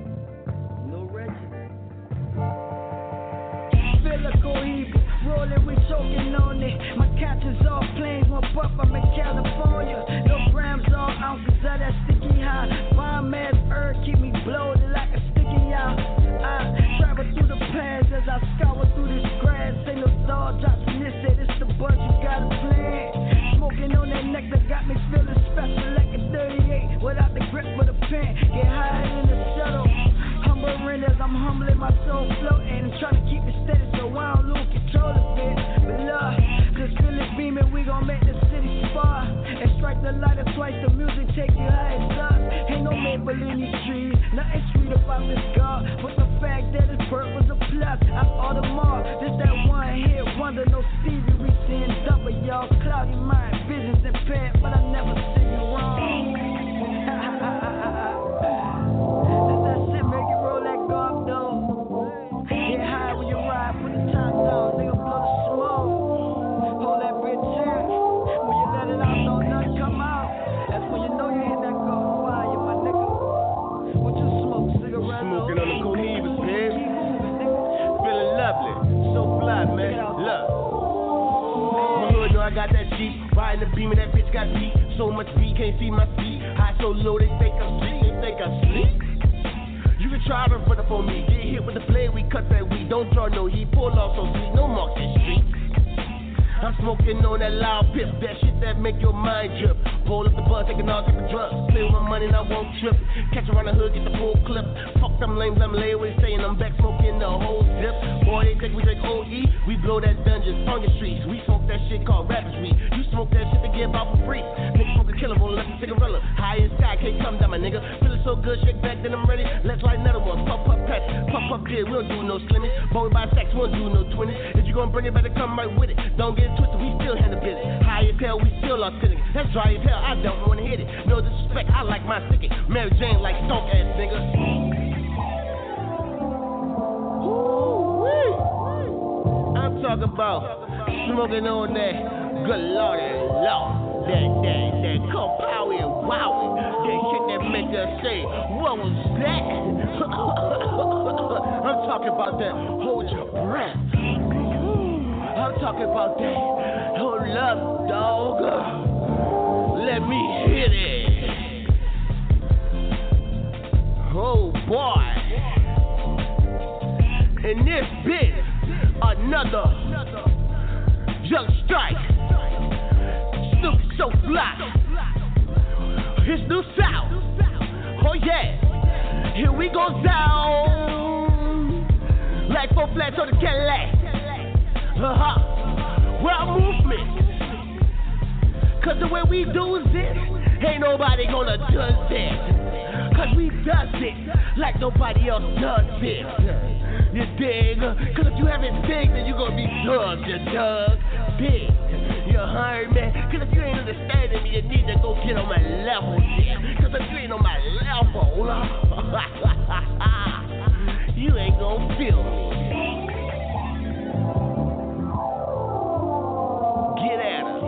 Speaker 8: Feel a cohiba, rolling, we choking on it. My catches off planes, one puff, I'm in California. No grams, all ounces of that sticky high. Bomb ass herb, keep me blowed like a sticky eye. I travel through the past as I scour through this grass. Ain't no dog drops in this head, it's the bud you gotta plan. Smoking on that nectar got me feeling special like a 38 without the grip of the pen. Get higher in the shuttle. Humbling as I'm humbling my soul floating. Trying to keep it steady so I don't lose control of it. But look, this feeling beaming, we gon' make the city spark. And strike the lighter twice, the music take you high as up. Ain't no maple in these trees, nothing sweet about this God. But the fact that his birth was a plus, I'm all the more. This that one hit wonder, no Stevie, we seeing double, y'all. Cloudy mind, visions impaired, but I never see you wrong.
Speaker 5: I got that Jeep, riding the beam and that bitch got beat. So much beat, can't see my feet. High so low, they think I'm sleep. You can try in front of me, get hit with the blade, we cut that weed. Don't draw no heat, pull off so sweet, no marks in street. I'm smoking on that loud pip, that shit that make your mind drip.
Speaker 12: Roll up the bus, taking all type of drugs. Play with my money and I won't trip. Catch around the hood, get the full clip. Fuck them lames, I'm layaway saying I'm back smoking the whole zip. Boy, they think we take OE, we blow that dungeon, fungus streets. We smoke that shit called rappers weed. You smoke that shit to give out for free. Nigga smoke a killer, won't let the cigarella. High in sky, can't come down, my nigga. Feeling so good, shake back, then I'm ready. Let's light another one. Puff, puff, patch. Puff, puff, good. We don't do no slimming. Boy, by sex, we don't do no twinning. If you gon' bring it, better come right with it. Don't get it twisted, we still handle business. High as hell, we still authentic. That's dry as hell, I don't wanna hit it. No disrespect, I like my sticky. Mary Jane like stonk ass nigga. Ooh-wee. I'm talking about smoking on that good Lord and Lord. That come power and wowie. That shit that make us say, what was that? I'm talking about that, hold your breath. I'm talking about that, hold up, dog. Let me hit it. Oh boy. In this bit, another Young Strike. Snoop so fly. It's New South. Oh yeah. Here we go down. Like 4 flats on the Cadillac. World movement. Cause the way we do this, ain't nobody gonna do this. Cause we does it like nobody else does it. You dig? Cause if you haven't digged, then you gonna be dug. You dug. Dig. You heard me? Cause if you ain't understanding me, you need to go get on my level, yeah. Cause if you ain't on my level, you ain't gonna feel me. Get at her.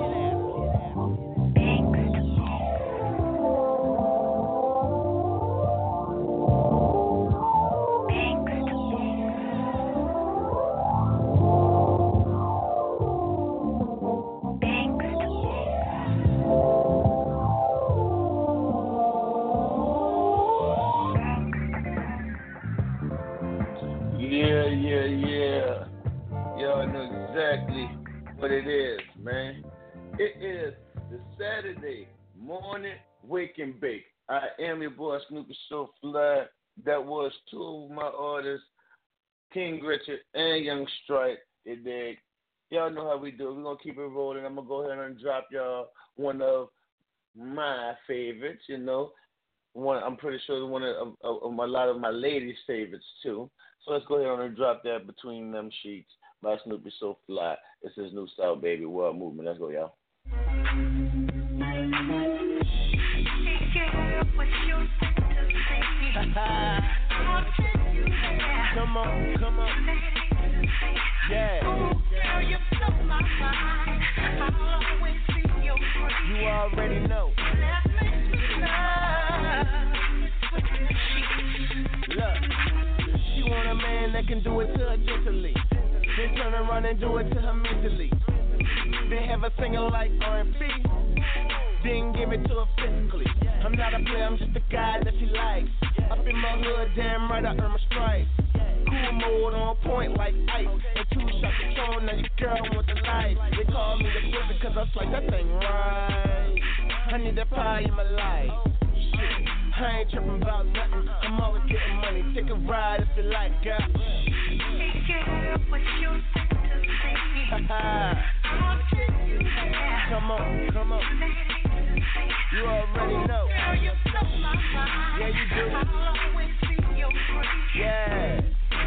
Speaker 6: What it is, man. It is the Saturday morning wake and bake. I am your boy Snoopy So Fly. That was 2 of my artists, King Richard and Young Strike. You dig? Y'all know how we do it. We're gonna keep it rolling. I'm gonna go ahead and drop y'all one of my favorites, you know. I'm pretty sure one of a lot of my ladies' favorites too. So let's go ahead and drop that Between Them Sheets by Snoopy So Fly. This is New Style, baby. World movement. Let's go, y'all.
Speaker 12: Come on. Yeah. You already know. Look, she want a man that can do it to her gently. Then turn around and do it to her mentally. Then have her singing like R&B. Then give it to her physically. I'm not a player, I'm just a guy that she likes. Up in my hood, damn right I earn my stripes. Cool mode on point like ice. And 2 shots of Patron, now your girl want the life. They call me the pussy cause I slice that thing right. I need that pie in my life. Shit, I ain't tripping about nothing. I'm always getting money. Take a ride if you like, girl. What you think to say? Come on. You already know. Yeah, you do. Yeah.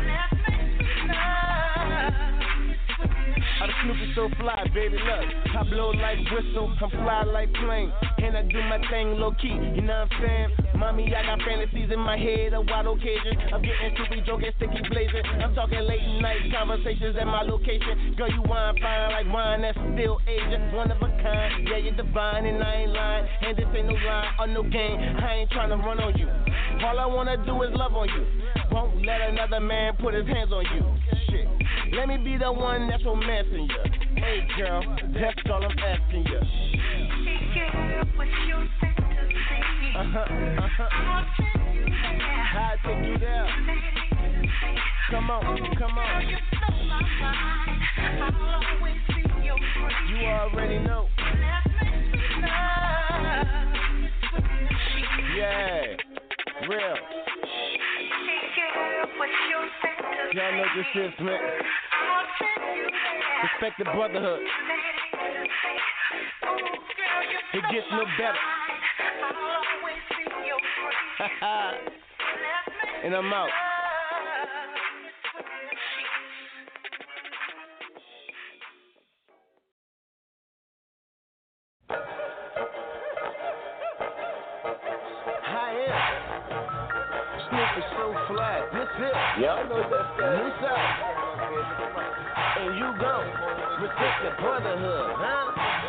Speaker 12: I'm Snoopy So Fly, baby, look. I blow like whistle, I'm fly like plane. And I do my thing low key, you know what I'm saying? Mommy, I got fantasies in my head, a wild occasion. I'm getting stupid, drunk and sticky blazing. I'm talking late night conversations at my location. Girl, you wine fine like wine that's still aging. One of a kind, yeah, you're divine and I ain't lying. And this ain't no line or no game, I ain't trying to run on you. All I wanna do is love on you. Won't let another man put his hands on you. Shit, let me be the one that's romancing you. Hey girl, that's all I'm asking you. What you think to say? I'll take you there. Come on. You already know. real. Y'all know this is, man. Respect the brotherhood. It gets no better. And I'm out. Snoop is so fly. This it.
Speaker 6: Y'all know that's that.
Speaker 12: New South. And you go. Respect the brotherhood, huh?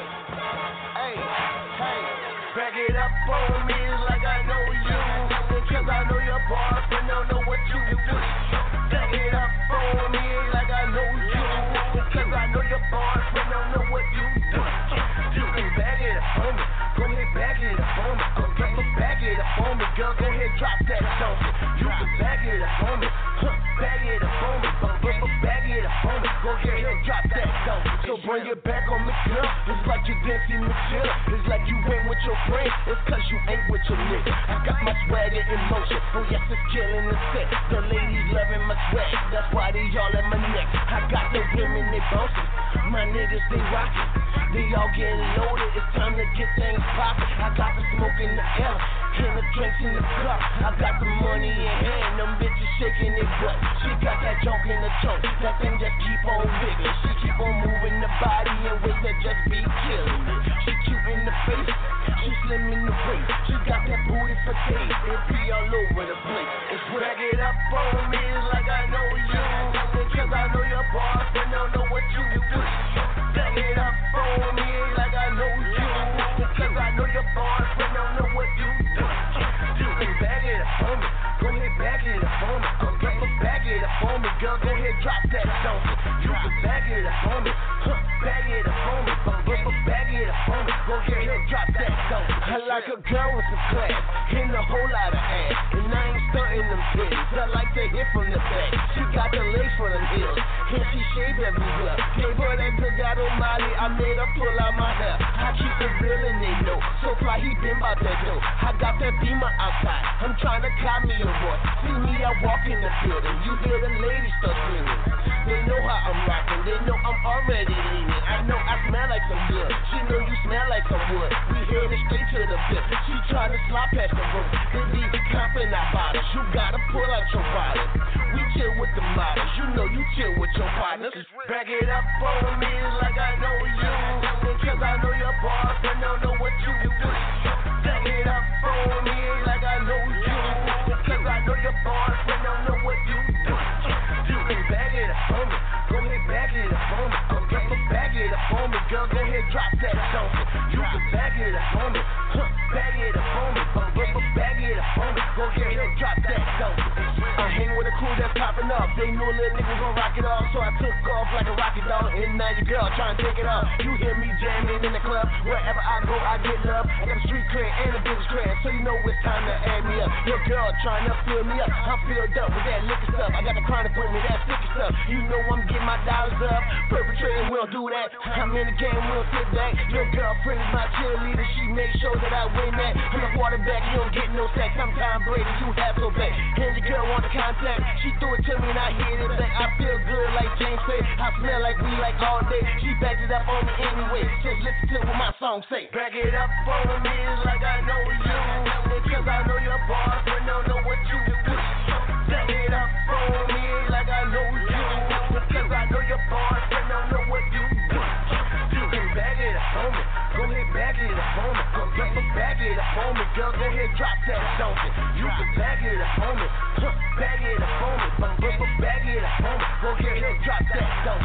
Speaker 12: Hey, hey. Back it up on me like I know you. Because I know your boyfriend don't know what you do. Back it up on me like I know you. Because I know your boyfriend don't know what you do. You can back it up on me. Go ahead, back it up on me. Go back it up on me, girl. Go ahead, drop that song. You can back it up on me. Back it up on me. Back it up on me. Go ahead, drop that song. So bring it back on me, girl. It's like you dancing with chill. It's like you ain't with your friends. It's cause you ain't with your nigga. I got my swagger in motion. Oh yes, it's killing the set. The ladies loving my swag. That's why they all at my neck. I got the women, they bouncing. My niggas, they rocking. They all getting loaded. It's time to get things poppin'. I got the smoke in the air. And the drinks in the cup. I got the money in hand. Them bitches shaking their butt. She got that junk in the trunk. That thing just keep on wiggling. She keep on moving the body in ways that just be killing me. She cute in the face. She slim in the waist. She got that booty for days. It be all over the place. It's back it up on me like I know you. Because I know your boyfriend don't know what you do. Back it up on me like I know you. Because I know your boyfriend don't know what you do. You can back it up on me. Go ahead, back it up on me. Back it up on me, girl. Go ahead, drop that song. You can back it up on me. Back it up on me. Back it up on me. Go ahead, drop that song. I like a girl with some class and a whole lot of ass. And I ain't stunting them titties. I like to hit from the back. She got the lace for them heels. And she shaved everywhere. Gave her that good Molly. I made her pull out my hair. I keep it real and they know. So fly, he been about that dough. I got that beamer outside. I'm trying to cop me a boy. See me, I walk in the building. You hear the ladies start singing. They know how I'm rocking. They know I'm already leaning. I know I smell like some good. She know you smell like some wood. We headed straight to the bit. She try to slide past the room. They be comping our bottles. You gotta pull out your wallet. We chill with the models. You know you chill with your partners. Back it up on me like I know you. Because I know your boyfriend don't know what you do. Back it up on me like I know you. Because I know your boyfriend don't know what you do. You can back it up on me. Go ahead, back it up on me. Back it up on me, girl. Go ahead, drop that song. You can back it up on me. Back it up on me. Back it up on me. Go ahead, drop that song. I hang with a crew that's popping up. They knew a little nigga gon' rock it off, so I took off like a rocket dog. And now your girl trying to take it off. You hear me jamming in the club. Wherever I go, I get love. I got a street cred and a business cred, so you know it's time to add me up. Your girl trying to fill me up. I'm filled up with that liquor stuff. I got the chronic with me, that sticky stuff. You know I'm getting my dollars up. Perpetrating, we don't do that. I'm in the game, we don't sit back. Your girlfriend is my cheerleader. She make sure that I win that. I'm a quarterback, you don't get no sex. I'm Tom Brady, you have no back. And your girl want the contact. She threw it to me and I hit it back. I feel good like James said. I smell like we like all day. She backed it up on me anyway. Just listen to what my song say. Back it up on me like I know you. Because I know your boyfriend don't know what you do. Back it up on me like I know you. Because I know your boyfriend don't know what you do. You can back it up on me. Go ahead, back it up on me. Back it up on me, girl. Go ahead, drop that song. You can back it up on me. Back it up on me. Back it up on me. Go ahead, drop that song.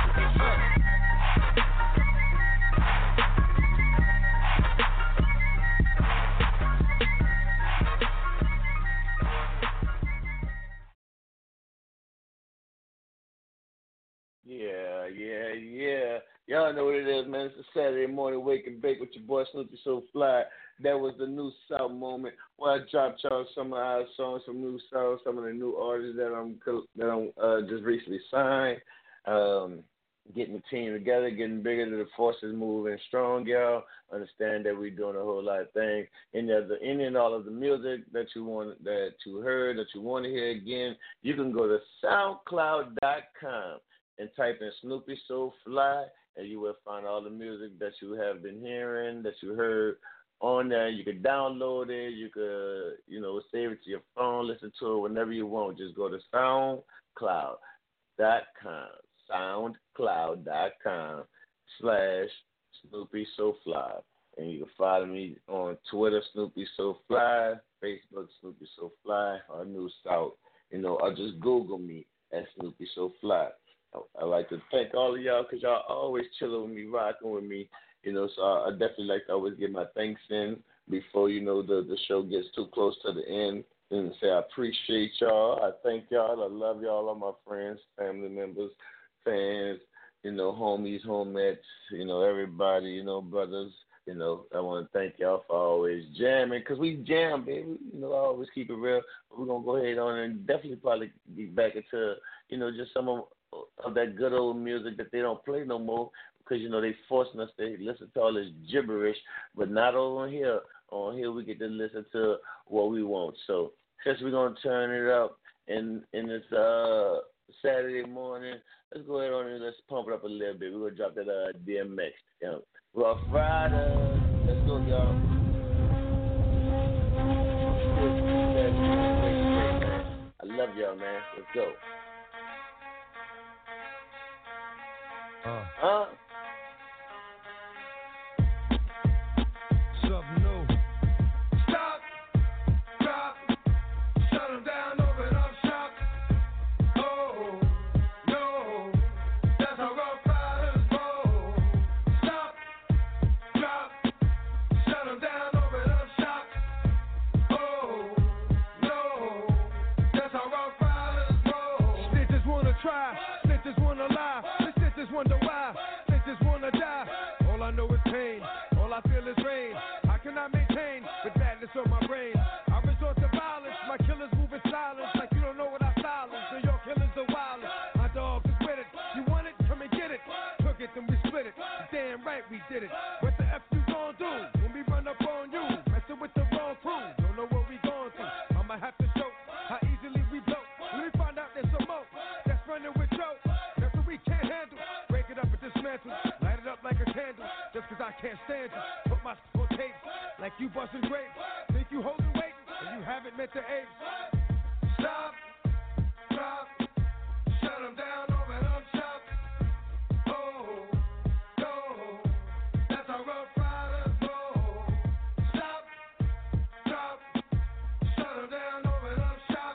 Speaker 6: Yeah. Y'all know what it is, man. It's a Saturday morning wake and bake with your boy Snoopy So Fly. That was the New South moment where I dropped y'all some of our songs from New South, some of the new artists that I'm just recently signed. getting the team together, getting bigger, the forces moving strong, y'all. Understand that we're doing a whole lot of things. Any and all of the music that you want, that you heard, that you want to hear again, you can go to SoundCloud.com and type in Snoopy So Fly, and you will find all the music that you have been hearing, that you heard on there. You can download it. You could, save it to your phone, listen to it whenever you want. Just go to SoundCloud.com. SoundCloud.com/Snoopy So Fly. And you can follow me on Twitter, Snoopy So Fly, Facebook, Snoopy So Fly, or New South, or just Google me at Snoopy So Fly. I'd like to thank all of y'all because y'all always chilling with me, rocking with me, so I definitely like to always get my thanks in before, the show gets too close to the end. And say I appreciate y'all. I thank y'all. I love y'all, all my friends, family members, fans, homies, homettes, everybody, brothers. I want to thank y'all for always jamming, because we jam, baby. I always keep it real. But we're going to go ahead on and definitely probably be back into, just some of that good old music that they don't play no more, because, they forcing us to listen to all this gibberish, but not on here. On here we get to listen to what we want. So since we're going to turn it up in this Saturday morning, let's go ahead on and let's pump it up a little bit. We're going to drop that DMX. Rough Rider. Let's go, y'all. I love y'all, man. Let's go.
Speaker 10: Something new. Stop, drop, shut 'em down, open up shop. Oh, no, that's how Rough Riders roll. Stop, drop, shut 'em down, open up shop. Oh, no, that's how Rough Riders roll. Snitches wanna try, snitches wanna lie, the snitches wonder why, snitches wanna die. All I know is pain, all I feel is rain. How can I maintain with badness on my brain? I resort to violence, my killers move in silence, like you don't know what I silence. So your killers are wildin', my dog is with it. You want it? Come and get it. Took it, then we split it. Damn right we did it. What the F you gon' do when we run up on you? Messing with the wrong crew, don't know what we gon' through. I'ma have to show how easily we blow. When we find out there's some more that's running with Joe, that's what we can't handle. Break it up and dismantle, light it up like a candle. Just 'cause I can't stand you, put my on tape like you busting grapes. Think you holding weight and you haven't met the apes. Stop, drop, shut 'em down, open up shop. Oh, no, that's how Rough Riders roll. Stop, drop, shut 'em down, open up shop.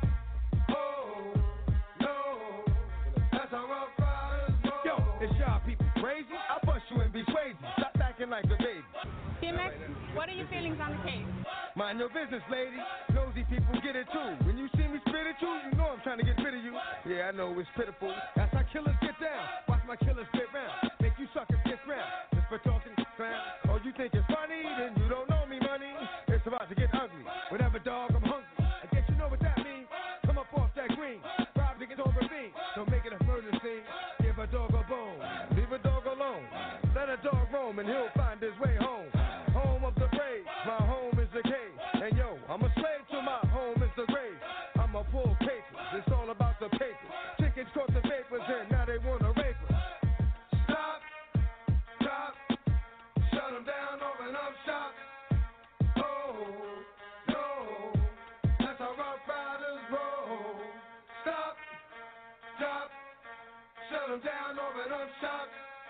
Speaker 10: Oh, no, that's how Rough Riders roll. Yo, it's y'all people crazy? I'll bust you and be crazy. Stop acting like a baby.
Speaker 13: DMX, what are your feelings on the case?
Speaker 10: Mind your business, lady. Nosy people get it too. When you see me spit at you, you know I'm trying to get rid of you. Yeah, I know it's pitiful. That's how killers get down. Watch my killers get round. Make you suckers get round. Just for talking fam. Oh, you think it's funny? Then you don't know me, money. It's about to get ugly. Whatever, dog, I'm hungry. I guess you know what that means. Come up off that green. Rob to get over me. Don't make it a murder scene. Give a dog a bone. Leave a dog alone. Let a dog roam and he'll find his way home. Home of the brave. My home is the cave. And yo, I'm a slave to my home is the grave. I'm a full paper. It's all about the paper. Chickens caught the vapors and now they want to rape us. Stop, drop, shut 'em down, open up shop. Oh, no, that's how Rough Riders roll. Stop, drop, shut 'em down, open up shop.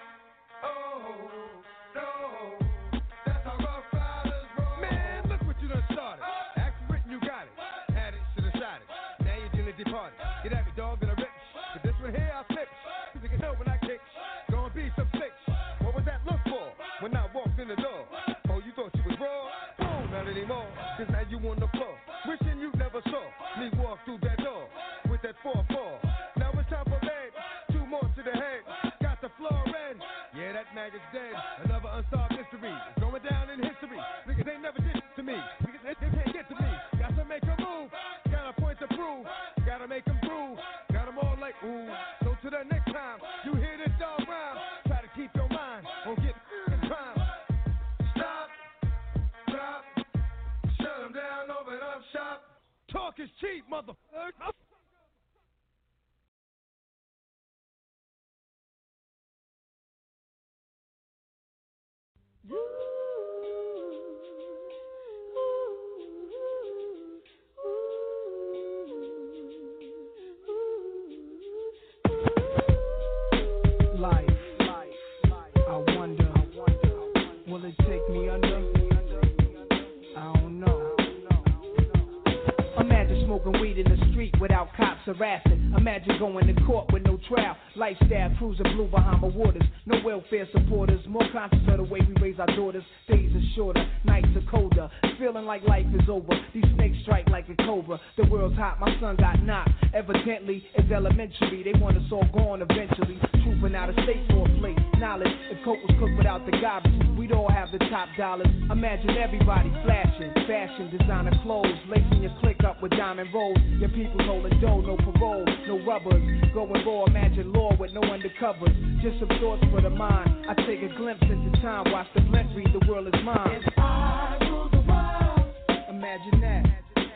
Speaker 10: Oh, no, that's how Rough Riders roll. Man, look what you done started. Act written, you got it. Had it, should have shot it. Now you're doing it departed. Get at me, dog, and I rip. But this one here, I flip. You can know when I kick. Gonna be some flick. What was that look for when I walked in the door? Oh, you thought you was raw? Boom, not anymore. 'Cause now you on the floor. Wishing you never saw me walk through that door with that 4-4. Now it's time for bed. 2 more to the head. Got the floor in. Yeah, that maggot's dead. Another unsolved mystery. It's going down in history. Niggas ain't never did to me. Niggas they can't get to me. Got to make a move. Got a point to prove. Gotta make them prove. Got them all like, ooh. So to the next time you hear this dog motherfucker.
Speaker 7: Life, I wonder, will it take me under? I don't know. Imagine smoking weed in the street without cops harassing. Imagine going to court with no trial. Lifestyle cruising blue Bahama waters. No welfare supporters. More conscious of the way we raise our daughters. Days are shorter, nights are colder. Feeling like life is over. These snakes strike like a cobra. The world's hot, my son got knocked. Evidently, it's elementary. They want us all gone eventually. Trooping out of state for a plate. Knowledge, if coke was cooked without the garbage, we'd all have the top dollars. Imagine everybody flashing. Fashion, designer clothes. Lacing your click up with diamond rolls. Your people holding dough, no parole, no rubbers. Going raw, imagine law with no undercovers. Just some thoughts for the mind. I take a glimpse into time. Watch the blunt read, the world is mine.
Speaker 9: If I rule the world,
Speaker 7: imagine that.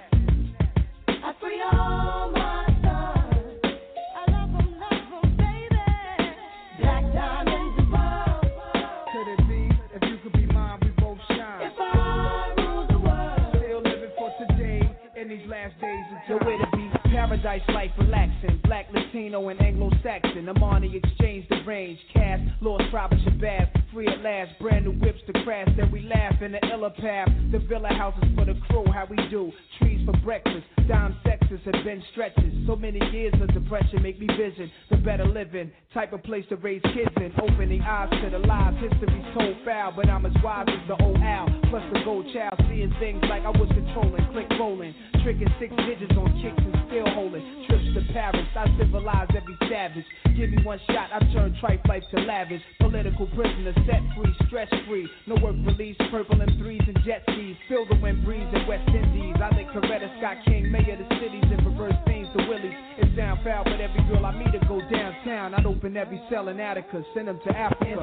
Speaker 9: I free all my sons. I love them, baby. Black diamonds above.
Speaker 7: Could it be, if you could be mine, we both shine.
Speaker 9: If I rule the world,
Speaker 7: still living for today, in these last days of time. The way to be paradise life relaxing. Black, Latino, and Anglo-Saxon. Amani exchange the range. Cast, Lord Robert Shabazz. Free at last, brand new whips to crash. Then we laugh in the illa path. The villa houses for the crew, how we do. Trees for breakfast. Dime sexes have been stretches. So many years of depression make me vision the better living. Type of place to raise kids in. Opening eyes to the lies. History's told foul, but I'm as wise as the old owl. Plus the gold child, seeing things like I was controlling. Click rolling. Tricking 6 digits on kicks and still holding. Trips to Paris, I civilize every savage. Give me one shot, I turn trife life to lavish. Political prisoner, set free, stress free. No work release, purple M3s and jet skis. Feel the wind breeze in West Indies. I think Coretta Scott King, mayor of the cities, and reverse things to Willies. It's down foul, but every girl I meet to go downtown. I'd open every cell in Attica, send them to Africa.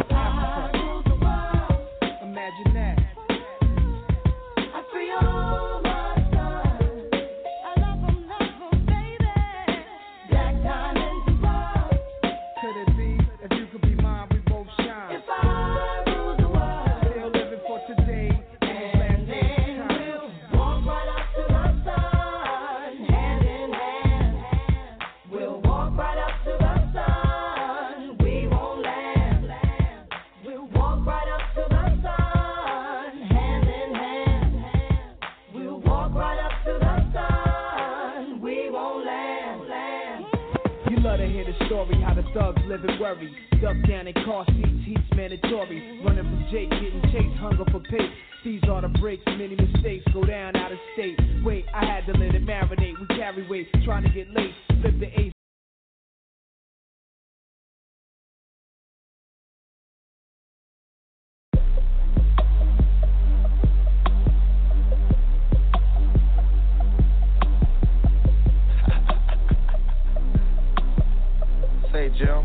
Speaker 7: Imagine that.
Speaker 9: I free all my sons. I love them, baby. Black diamonds above.
Speaker 7: Could it be, if you could be mine, we both shine.
Speaker 9: If I rule the world,
Speaker 7: still living for today,
Speaker 9: and then we'll walk right up to the sun, hand in hand. We'll walk right up to the sun. We won't land. We'll walk right up to the sun, hand in hand. We'll walk right up to the sun. We won't land.
Speaker 7: You love to hear the story, how the thugs live and worry. Duck down in car seats, heat's mandatory. Running from Jake, getting chased, hunger for pace. These are the breaks, many mistakes, go down out of state. Wait, I had to let it marinate. We carry weight, trying to get late. Flip the ace.
Speaker 12: Say, Joe.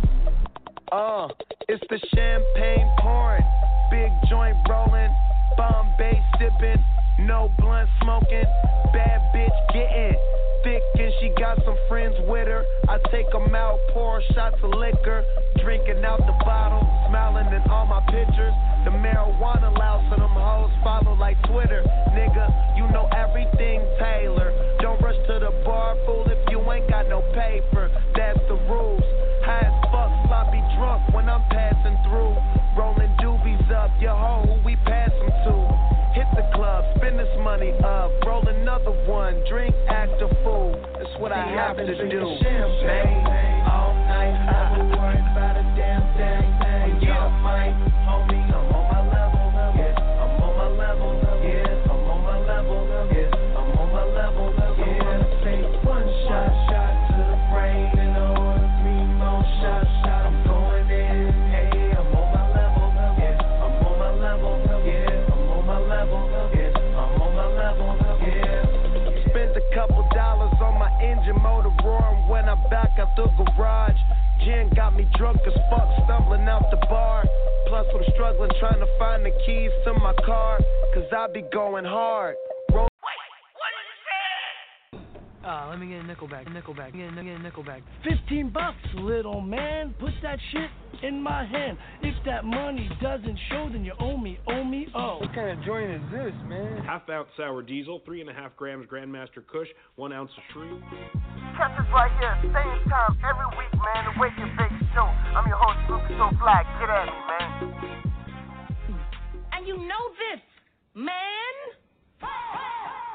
Speaker 12: It's the champagne pouring, big joint rolling, Bombay sipping, no blunt smoking, bad bitch getting thick and she got some friends with her. I take them out, pour shots of liquor, drinking out the bottle, smiling in all my pictures. The marijuana loud, so them hoes follow like Twitter. Nigga, you know everything, Taylor. Don't rush to the bar, fool, if you ain't got no paper. That's the rules. High as fuck, sloppy drunk when I'm passing through. Rolling doobies up, your hoe, who we pass them to. Hit the club, spend this money up. Roll another one, drink, act a fool. That's what I have to do. Champagne all night, never worry about a damn thing. When y'all might, homie, I'm on my level. Yeah, I'm on my level. Yeah, I'm on my level. Yeah, I'm on my level. Yeah, take one shot to the brain and order 3 more shots. I'm going in. Hey, I'm on my level. Yeah, I'm on my level. Yeah, I'm on my level. Yeah, I'm on my level. Yeah. Spent a couple dollars on my engine motor roaring when I back out the garage. Gin got me drunk as fuck, stumbling out the bar. Plus I'm struggling trying to find the keys to my car, cause I be going hard.
Speaker 7: Let me get a Nickelback. Get a Nickelback.
Speaker 14: $15, little man. Put that shit in my hand. If that money doesn't show, then you owe me.
Speaker 7: What kind of joint is this, man?
Speaker 15: Half-ounce sour diesel, 3.5 grams Grandmaster Kush, 1 ounce of shroom.
Speaker 5: Catch us right here, same time every week, man. The Wake and Bake Show. I'm your host, Lucas So Fly. Get at me, man.
Speaker 9: And you know this, man.